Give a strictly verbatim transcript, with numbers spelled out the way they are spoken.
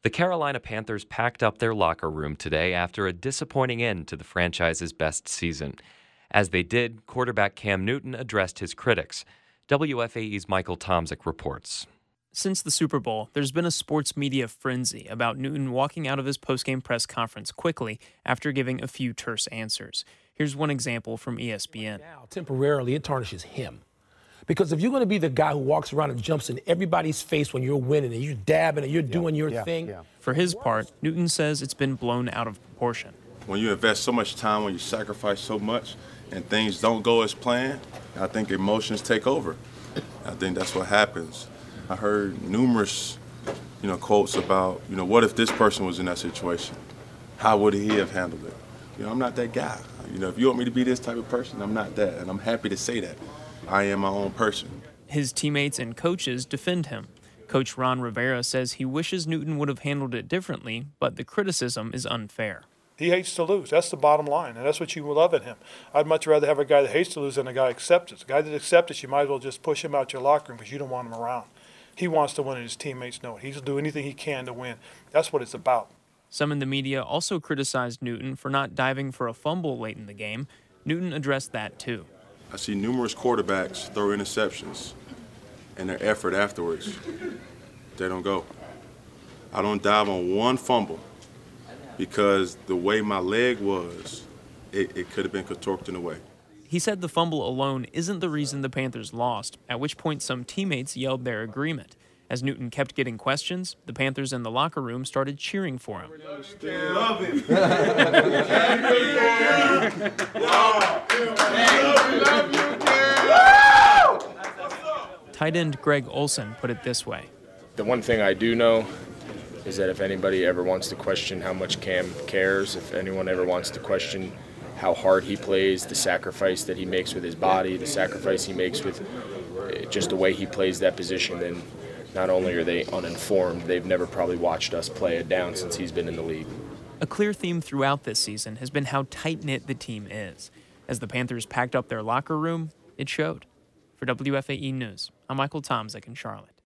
The Carolina Panthers packed up their locker room today after a disappointing end to the franchise's best season. As they did, quarterback Cam Newton addressed his critics. W F A E's Michael Tomzik reports. Since the Super Bowl, there's been a sports media frenzy about Newton walking out of his postgame press conference quickly after giving a few terse answers. Here's one example from E S P N. Now, temporarily, it tarnishes him. Because if you're going to be the guy who walks around and jumps in everybody's face when you're winning and you're dabbing and you're yeah, doing your yeah, thing. Yeah. For his part, Newton says it's been blown out of proportion. When you invest so much time, when you sacrifice so much, and things don't go as planned, I think emotions take over. I think that's what happens. I heard numerous, you know, quotes about, you know, what if this person was in that situation? How would he have handled it? You know, I'm not that guy. You know, if you want me to be this type of person, I'm not that, and I'm happy to say that. I am my own person. His teammates and coaches defend him. Coach Ron Rivera says he wishes Newton would have handled it differently, but the criticism is unfair. He hates to lose. That's the bottom line, and that's what you love in him. I'd much rather have a guy that hates to lose than a guy that accepts it. A guy that accepts it, you might as well just push him out your locker room because you don't want him around. He wants to win, and his teammates know it. He'll do anything he can to win. That's what it's about. Some in the media also criticized Newton for not diving for a fumble late in the game. Newton addressed that too. I see numerous quarterbacks throw interceptions, and their effort afterwards, they don't go. I don't dive on one fumble because the way my leg was, it, it could have been contorted in a way. He said the fumble alone isn't the reason the Panthers lost, at which point some teammates yelled their agreement. As Newton kept getting questions, the Panthers in the locker room started cheering for him. Love him. Tight end Greg Olsen put it this way. The one thing I do know is that if anybody ever wants to question how much Cam cares, if anyone ever wants to question how hard he plays, the sacrifice that he makes with his body, the sacrifice he makes with just the way he plays that position, then not only are they uninformed, they've never probably watched us play it down since he's been in the league. A clear theme throughout this season has been how tight-knit the team is. As the Panthers packed up their locker room, it showed. For W F A E News, I'm Michael Tomzik in Charlotte.